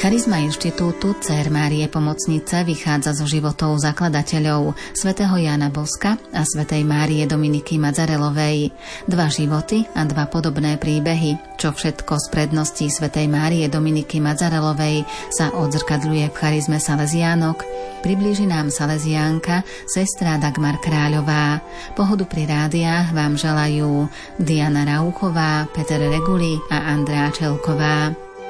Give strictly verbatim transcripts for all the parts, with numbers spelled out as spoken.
Charizma inštitútu Dcér Márie Pomocnice vychádza zo životov zakladateľov svätého Jána Boska a svätej Márie Dominiky Madzarelovej. Dva životy a dva podobné príbehy, čo všetko z predností svätej Márie Dominiky Madzarelovej sa odzrkadľuje v charizme Salesiánok, priblíži nám Salesiánka sestra Dagmar Kráľová. Pohodu pri rádiách vám želajú Diana Rauchová, Peter Reguli a Andrea Čelková.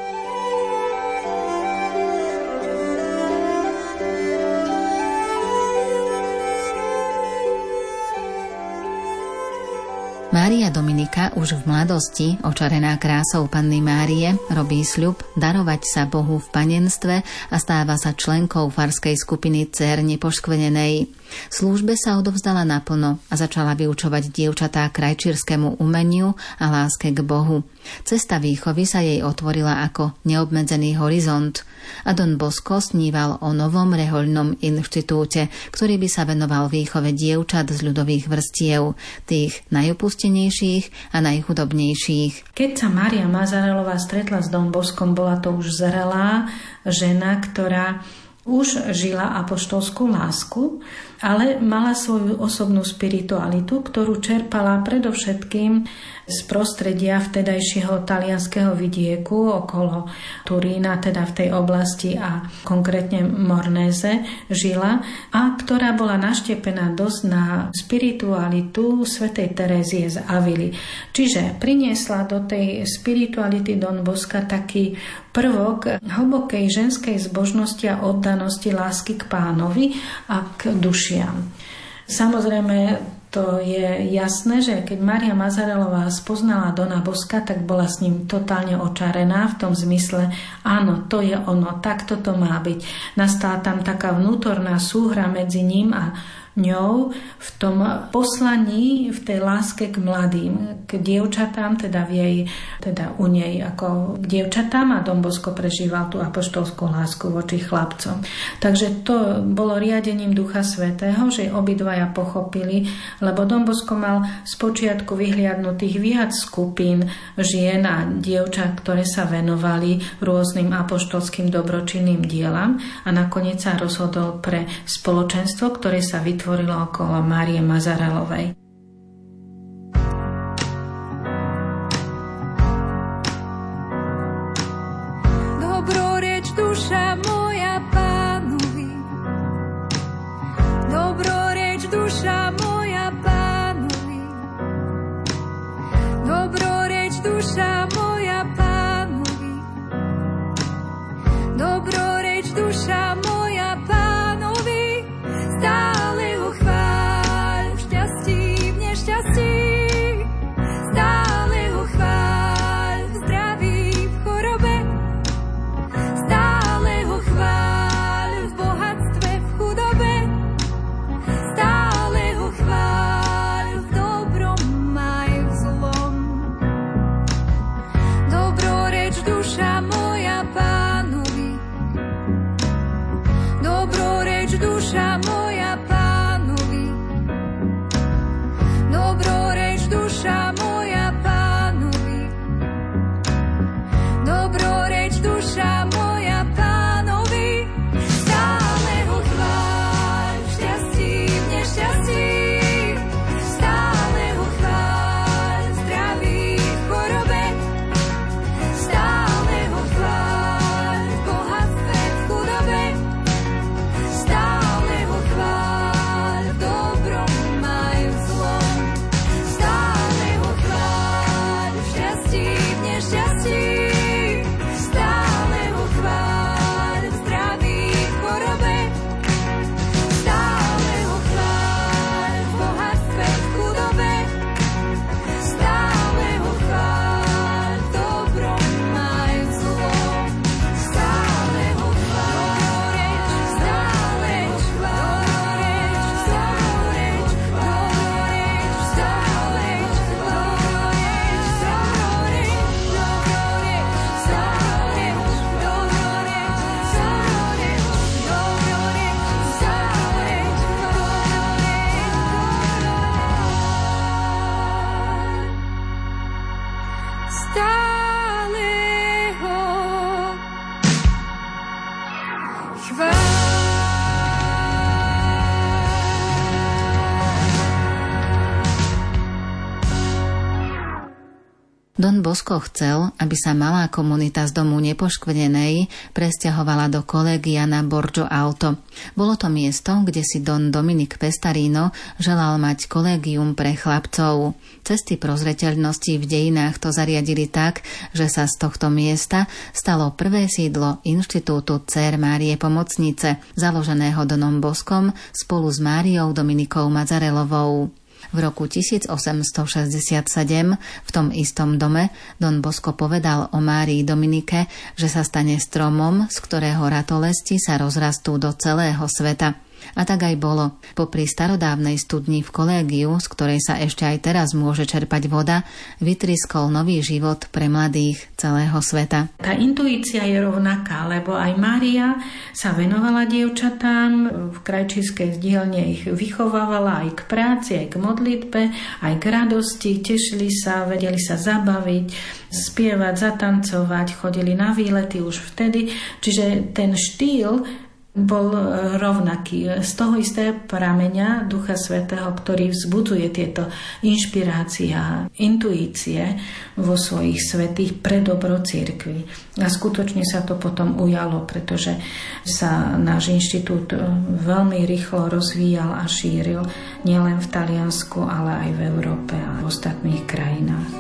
Mária Dominika už v mladosti, očarená krásou Panny Márie, robí sľub darovať sa Bohu v panenstve a stáva sa členkou farskej skupiny Dcér Nepoškvrnenej. Službe sa odovzdala naplno a začala vyučovať dievčatá krajčírskému umeniu a láske k Bohu. Cesta výchovy sa jej otvorila ako neobmedzený horizont a Don Bosco sníval o novom rehoľnom inštitúte, ktorý by sa venoval výchove dievčat z ľudových vrstiev, tých najopustenejších a najchudobnejších. Keď sa Mária Mazarelová stretla s Don Boskom, bola to už zrelá žena, ktorá už žila apoštolskú lásku, ale mala svoju osobnú spiritualitu, ktorú čerpala predovšetkým z prostredia vtedajšieho talianskeho vidieku okolo Turína, teda v tej oblasti a konkrétne Mornéze žila a ktorá bola naštepená dosť na spiritualitu svätej Terézie z Avily. Čiže priniesla do tej spirituality Don Bosca taký prvok hlbokej ženskej zbožnosti a oddanosti lásky k Pánovi a k dušiam. Samozrejme, to je jasné, že keď Mária Mazarelová spoznala Dona Bosca, tak bola s ním totálne očarená v tom zmysle, áno, to je ono, takto to má byť. Nastala tam taká vnútorná súhra medzi ním a ňou v tom poslaní, v tej láske k mladým, k dievčatám, teda v jej, teda u nej ako k dievčatám a Don Bosco prežíval tú apoštolskú lásku voči chlapcom. Takže to bolo riadením Ducha Svätého, že obidvaja pochopili, lebo Don Bosco mal spočiatku vyhliadnutých viac skupín žien a dievčat, ktoré sa venovali rôznym apoštolským dobročinným dielam a nakoniec sa rozhodol pre spoločenstvo, ktoré sa vytvorilo tvorilo okolo Márie Mazarelovej. Dobroreč duša moja Pánovi, dobroreč duša moja Pánovi, dobroreč duša moja Pánovi, dobroreč duša moja Pánovi, stále ho chváľ v šťastí Don Bosco chcel, aby sa malá komunita z domu Nepoškvrnenej presťahovala do Kolegia na Borgo Alto. Bolo to miesto, kde si Don Dominik Pestarino želal mať kolégium pre chlapcov. Cesty prozreteľnosti v dejinách to zariadili tak, že sa z tohto miesta stalo prvé sídlo Inštitútu Dcér Márie Pomocnice, založeného Donom Boskom spolu s Máriou Dominikou Mazzarelovou. V roku tisícosemstošesťdesiatsedem v tom istom dome Don Bosco povedal o Márii Dominike, že sa stane stromom, z ktorého ratolesti sa rozrastú do celého sveta. A tak aj bolo. Popri starodávnej studni v kolégiu, z ktorej sa ešte aj teraz môže čerpať voda, vytriskol nový život pre mladých celého sveta. Tá intuícia je rovnaká, lebo aj Mária sa venovala dievčatám, v krajčírskej dielne ich vychovávala aj k práci, aj k modlitbe, aj k radosti, tešili sa, vedeli sa zabaviť, spievať, zatancovať, chodili na výlety už vtedy, čiže ten štýl bol rovnaký. Z toho istého prameňa Ducha Svätého, ktorý vzbudzuje tieto inšpirácie a intuície vo svojich svätých pre dobro cirkvi. A skutočne sa to potom ujalo, pretože sa náš inštitút veľmi rýchlo rozvíjal a šíril nielen v Taliansku, ale aj v Európe a v ostatných krajinách.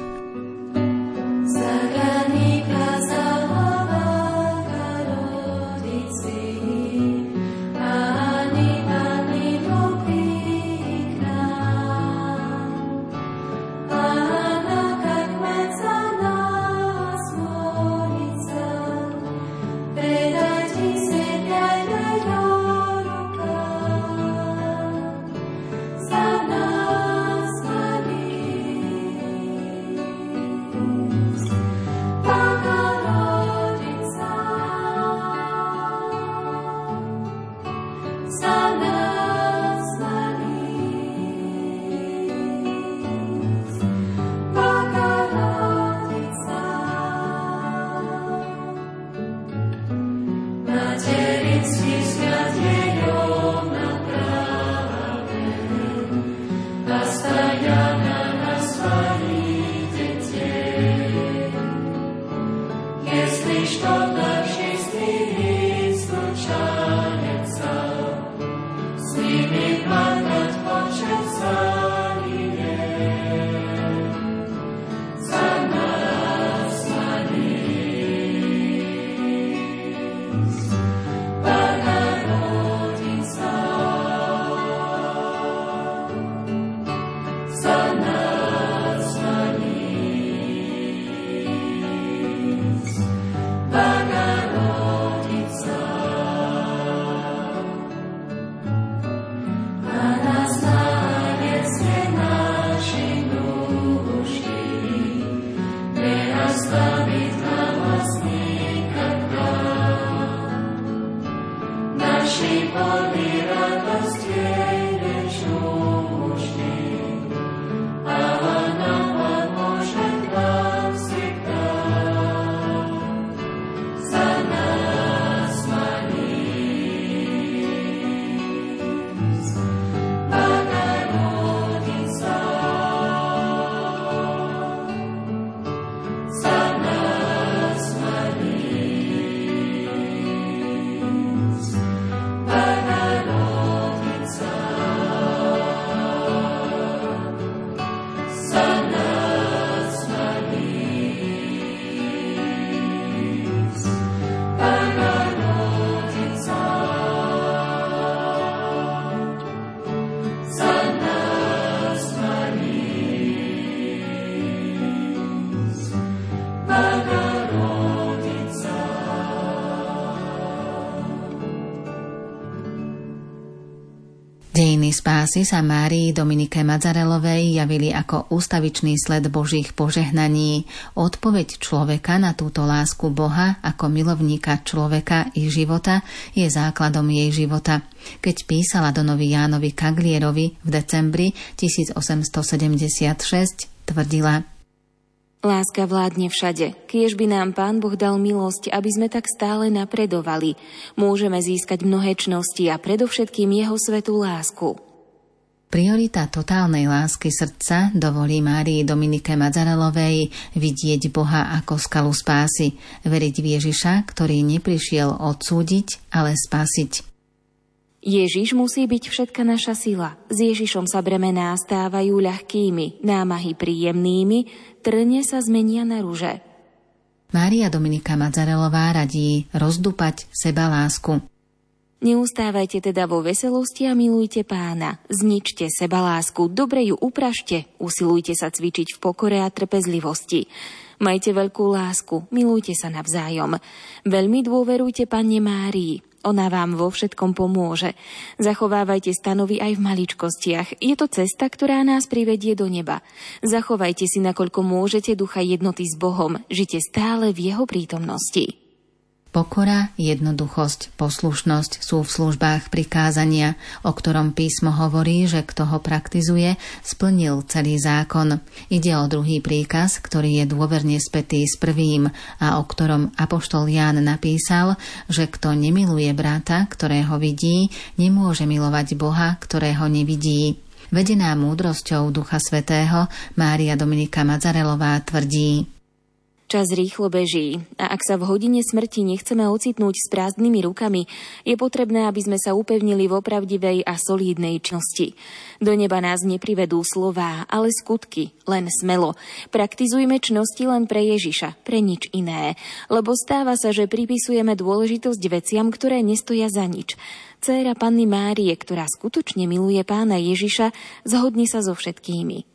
Dejiny spásy sa Márii Dominike Mazzarelovej javili ako ústavičný sled Božích požehnaní, odpoveď človeka na túto lásku Boha ako milovníka človeka i života je základom jej života. Keď písala Donovi Jánovi Caglierovi v decembri tisícosemstosedemdesiatšesť, tvrdila: Láska vládne všade. Kiež by nám Pán Boh dal milosť, aby sme tak stále napredovali. Môžeme získať mnohé čnosti a predovšetkým jeho svätú lásku. Priorita totálnej lásky srdca dovolí Márii Dominike Madzarelovej vidieť Boha ako skalu spásy, veriť v Ježiša, ktorý neprišiel odsúdiť, ale spasiť. Ježiš musí byť všetka naša sila. S Ježišom sa bremená stávajú ľahkými, námahy príjemnými, trne sa zmenia na ruže. Mária Dominika Madzarelová radí rozdúpať sebalásku. Neustávajte teda vo veselosti a milujte Pána. Zničte sebalásku, dobre ju upražte, usilujte sa cvičiť v pokore a trpezlivosti. Majte veľkú lásku, milujte sa navzájom. Veľmi dôverujte Panne Márii. Ona vám vo všetkom pomôže. Zachovávajte stanovy aj v maličkostiach. Je to cesta, ktorá nás privedie do neba. Zachovajte si, nakoľko môžete, ducha jednoty s Bohom. Žite stále v jeho prítomnosti. Pokora, jednoduchosť, poslušnosť sú v službách prikázania, o ktorom písmo hovorí, že kto ho praktizuje, splnil celý zákon. Ide o druhý príkaz, ktorý je dôverne spätý s prvým a o ktorom apoštol Ján napísal, že kto nemiluje brata, ktorého vidí, nemôže milovať Boha, ktorého nevidí. Vedená múdrosťou Ducha Svätého, Mária Dominika Madzarelová tvrdí: Čas rýchlo beží a ak sa v hodine smrti nechceme ocitnúť s prázdnymi rukami, je potrebné, aby sme sa upevnili vo pravdivej a solídnej čnosti. Do neba nás neprivedú slová, ale skutky, len smelo. Praktizujme čnosti len pre Ježiša, pre nič iné, lebo stáva sa, že pripisujeme dôležitosť veciam, ktoré nestoja za nič. Dcéra Panny Márie, ktorá skutočne miluje Pána Ježiša, zhodne sa so všetkými.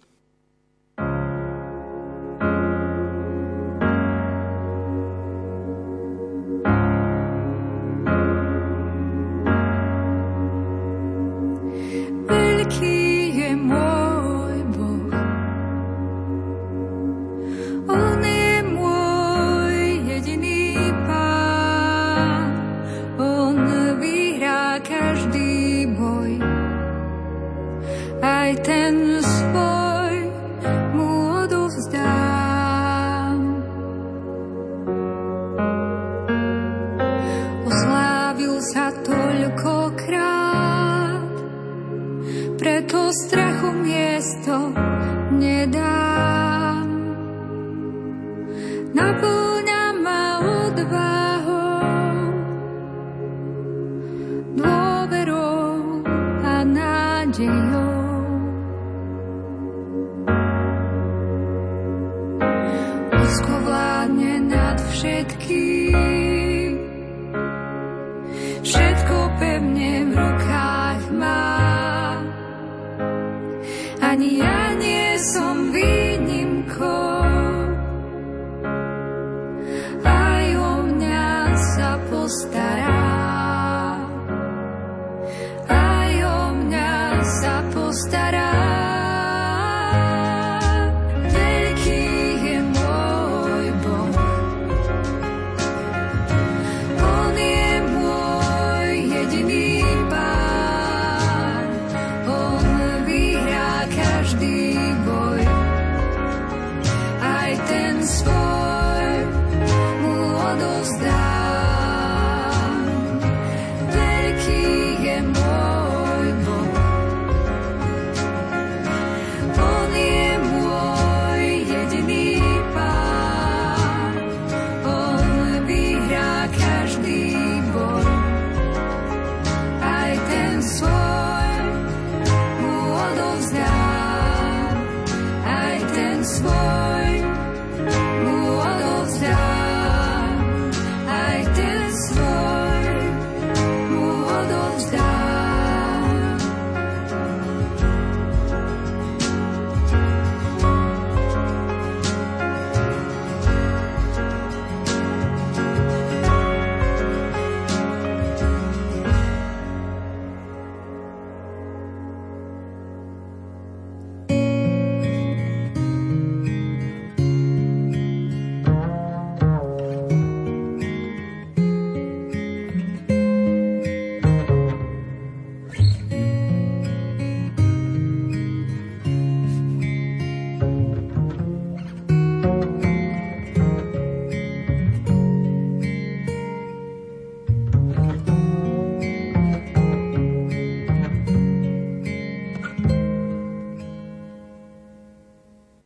Ten svoj mu odovzdám. Oslávil sa toľkokrát, preto strachu miesto nedám. Naplňa ma odvahou, dôverou a nádejou. Vládne nad všetkým, všetko pevne v rukách má. Ani ja nie som výnimkou, aj o mňa sa postará, aj o mňa sa postará.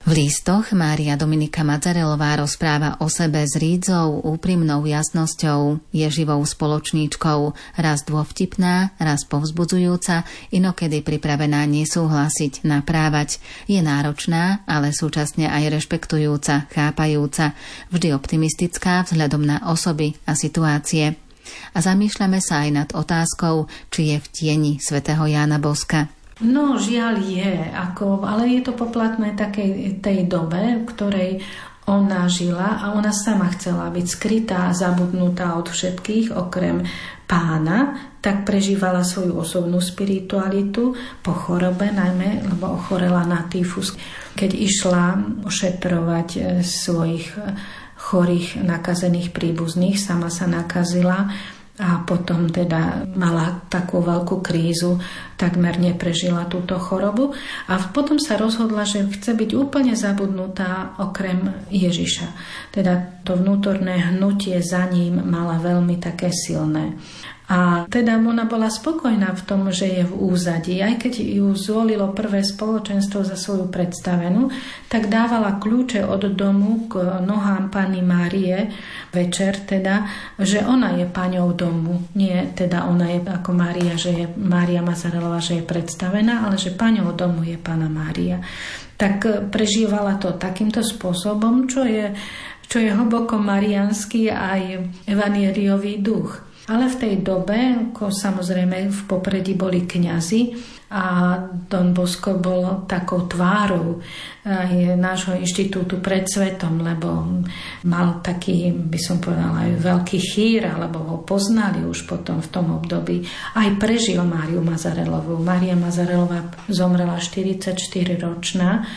V listoch Mária Dominika Mazarelová rozpráva o sebe s rídzou, úprimnou jasnosťou, je živou spoločníčkou, raz dôvtipná, raz povzbudzujúca, inokedy pripravená nesúhlasiť, naprávať. Je náročná, ale súčasne aj rešpektujúca, chápajúca, vždy optimistická vzhľadom na osoby a situácie. A zamýšľame sa aj nad otázkou, či je v tieni svätého Jána Boska. No, žiaľ je, ako, ale je to poplatné takej tej dobe, v ktorej ona žila a ona sama chcela byť skrytá a zabudnutá od všetkých, okrem Pána, tak prežívala svoju osobnú spiritualitu po chorobe, najmä, lebo ochorela na tyfus. Keď išla ošetrovať svojich chorých, nakazených príbuzných, sama sa nakazila, a potom teda mala takú veľkú krízu, takmer neprežila túto chorobu a potom sa rozhodla, že chce byť úplne zabudnutá okrem Ježiša. Teda to vnútorné hnutie za ním mala veľmi také silné. A teda ona bola spokojná v tom, že je v úzadí. Aj keď ju zvolilo prvé spoločenstvo za svoju predstavenú, tak dávala kľúče od domu k nohám Panny Márie večer, teda, že ona je paňou domu. Nie teda ona je ako Mária, že je Mária Mazarelová, že je predstavená, ale že paňou domu je Panna Mária. Tak prežívala to takýmto spôsobom, čo je, čo je hlboko mariánsky aj evanieliový duch. Ale v tej dobe, ako samozrejme v popredí boli kňazi a Don Bosco bol takou tvárou aj nášho inštitútu pred svetom, lebo mal taký, by som povedala, aj veľký chýr, alebo ho poznali už potom v tom období. Aj prežil Máriu Mazarelovú. Mária Mazarelová zomrela štyridsaťštyriročná,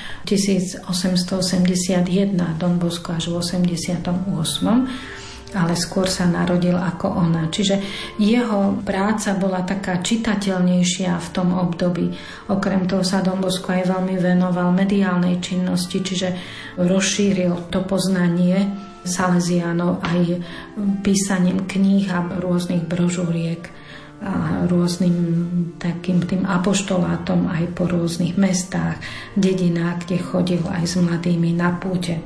tisícosemstoosemdesiatjeden, Don Bosco až v osemdesiatom ôsmom ale skôr sa narodil ako ona. Čiže jeho práca bola taká čitateľnejšia v tom období. Okrem toho sa Don Bosco aj veľmi venoval mediálnej činnosti, čiže rozšíril to poznanie Salesiánov aj písaním kníh a rôznych brožúriek a rôznym takým tým apoštolátom aj po rôznych mestách, dedinách, kde chodil aj s mladými na púte.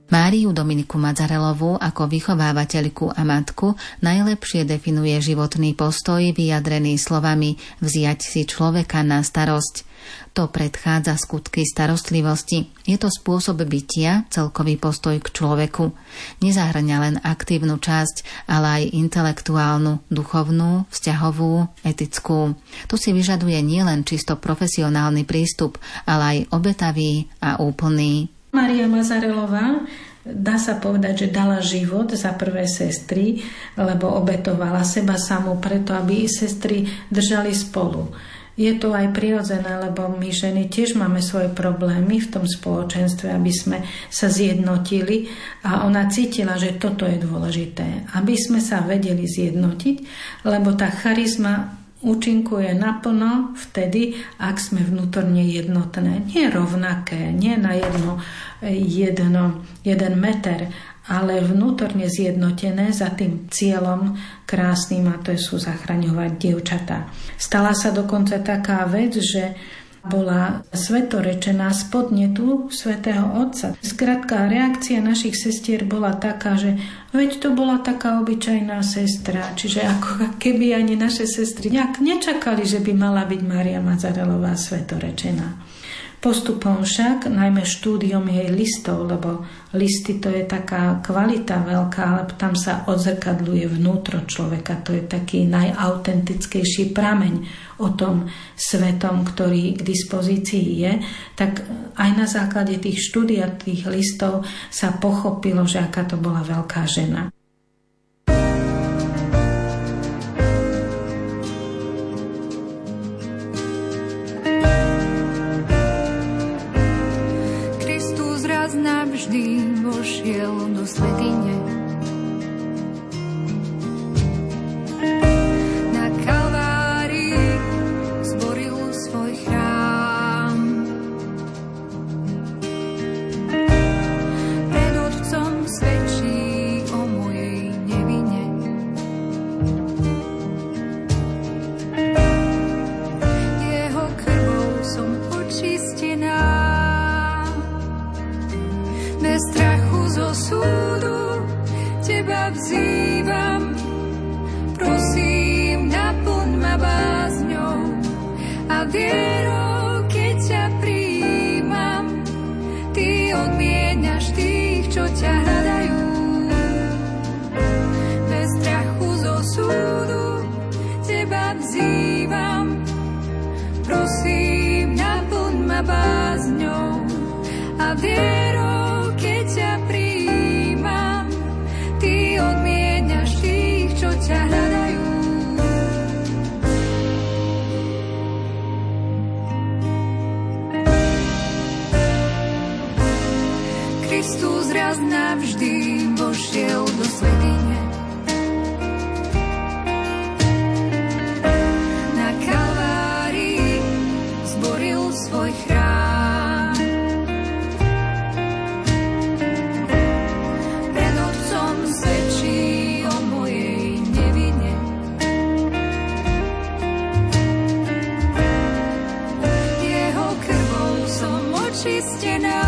Máriu Dominiku Madzarelovú ako vychovávateľku a matku najlepšie definuje životný postoj vyjadrený slovami vziať si človeka na starosť. To predchádza skutky starostlivosti. Je to spôsob bytia, celkový postoj k človeku. Nezahŕňa len aktívnu časť, ale aj intelektuálnu, duchovnú, vzťahovú, etickú. Tu si vyžaduje nielen čisto profesionálny prístup, ale aj obetavý a úplný. Mária Madzarelová, dá sa povedať, že dala život za prvé sestry, lebo obetovala seba samú preto, aby sestry držali spolu. Je to aj prirodzené, lebo my ženy tiež máme svoje problémy v tom spoločenstve, aby sme sa zjednotili, a ona cítila, že toto je dôležité, aby sme sa vedeli zjednotiť, lebo tá charizma účinkuje naplno vtedy, ak sme vnútorne jednotné. Nie rovnaké, nie na jedno, jedno, jeden meter, ale vnútorne zjednotené za tým cieľom krásnym, a to sú zachraňovať dievčatá. Stala sa dokonca taká vec, že bola svetorečená z podnetu svätého Otca. Skrátka, reakcia našich sestier bola taká, že veď to bola taká obyčajná sestra, čiže ako keby ani naše sestry nejak nečakali, že by mala byť Mária Madzarelová svetorečená. Postupom však, najmä štúdiom jej listov, lebo listy to je taká kvalita veľká, ale tam sa odzrkadľuje vnútro človeka, to je taký najautentickejší prameň o tom svetom, ktorý k dispozícii je, tak aj na základe tých štúdia tých listov sa pochopilo, že aká to bola veľká žena. Navždy vošiel do svätyne. Na Kalvárii zboril svoj chrám. Pred Otcom svedčí o mojej nevine. Jeho krvou som očistená. Bez strachu zo súdu teba vzývam, prosím, naplň ma bázňou a vierou, keď ťa prijímam, ty odmieniaš tých, čo ťa hľadajú. Bez strachu zo súdu teba vzývam, prosím, naplň ma bázňou a vierou, ťa hľadajú. Kristus raz navždy vošiel do svätyne. Na Kalvárii zboril svoj chrám. Pred Otcom svedčí o mojej nevine. Jeho krvou som očistená.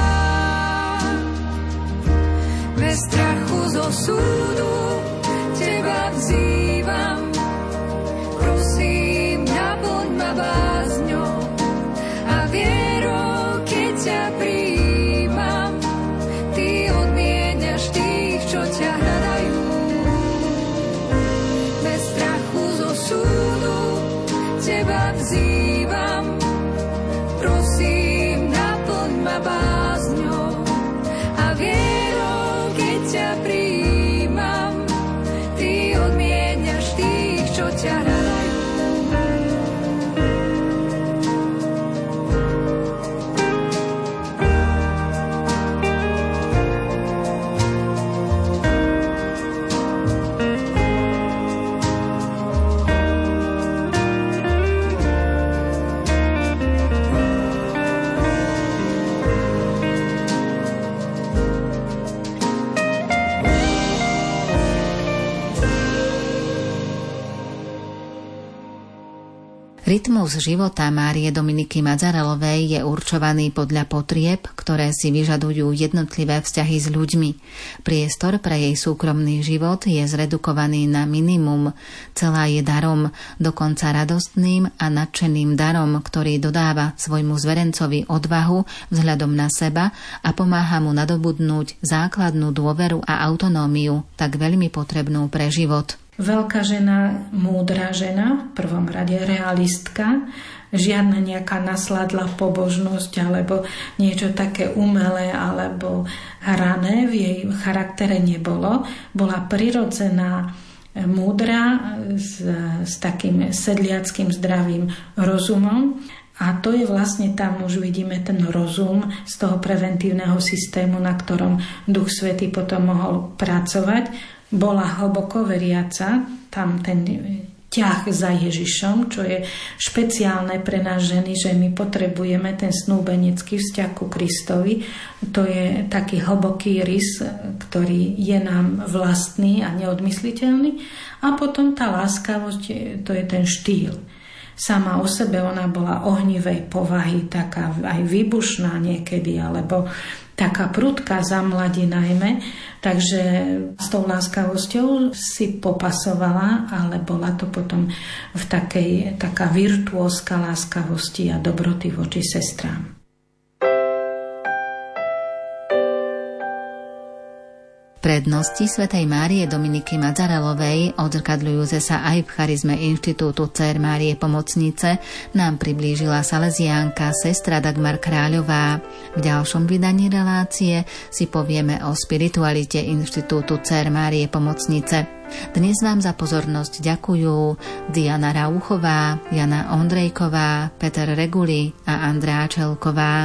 Bez strachu zo súdu teba vzývam, prosím, naplň ma bázňou a vierou, keď ťa prijímam, ty odmieniaš tých, čo ťa hľadajú. Bez strachu zo súdu teba vzývam, prosím, naplň ma bázňou a vierou, keď ťa prijímam, Rytmus života Márie Dominiky Madzarelovej je určovaný podľa potrieb, ktoré si vyžadujú jednotlivé vzťahy s ľuďmi. Priestor pre jej súkromný život je zredukovaný na minimum. Celá je darom, dokonca radostným a nadšeným darom, ktorý dodáva svojmu zverencovi odvahu vzhľadom na seba a pomáha mu nadobudnúť základnú dôveru a autonómiu, tak veľmi potrebnú pre život. Veľká žena, múdra žena, v prvom rade realistka, žiadna nejaká nasladlá pobožnosť alebo niečo také umelé alebo hrané v jej charaktere nebolo. Bola prirodzená, múdra, s, s takým sedliackým zdravým rozumom. A to je vlastne tam, už vidíme ten rozum z toho preventívneho systému, na ktorom Duch Svätý potom mohol pracovať. Bola hlboko veriaca, tam ten ťah za Ježišom, čo je špeciálne pre nás ženy, že my potrebujeme ten snúbenecký vzťah ku Kristovi. To je taký hlboký rys, ktorý je nám vlastný a neodmysliteľný. A potom tá láskavosť, to je ten štýl. Sama o sebe ona bola ohnivej povahy, taká aj výbušná niekedy, alebo taká prudká za mladí najmä. Takže s tou láskavosťou si popasovala, ale bola to potom v takej, taká virtuózka láskavosti a dobroty voči sestrám. Prednosti svätej Márie Dominiky Madzarelovej, odzrkadľujúce sa aj v charizme Inštitútu Dcér Márie Pomocnice, nám priblížila salesiánka sestra Dagmar Kráľová. V ďalšom vydaní relácie si povieme o spiritualite Inštitútu Dcér Márie Pomocnice. Dnes vám za pozornosť ďakujú Diana Rauchová, Jana Ondrejková, Peter Reguli a Andrea Čelková.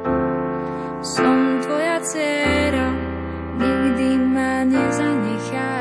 Som tvoja dcéra, nikdy ma nezanecháš.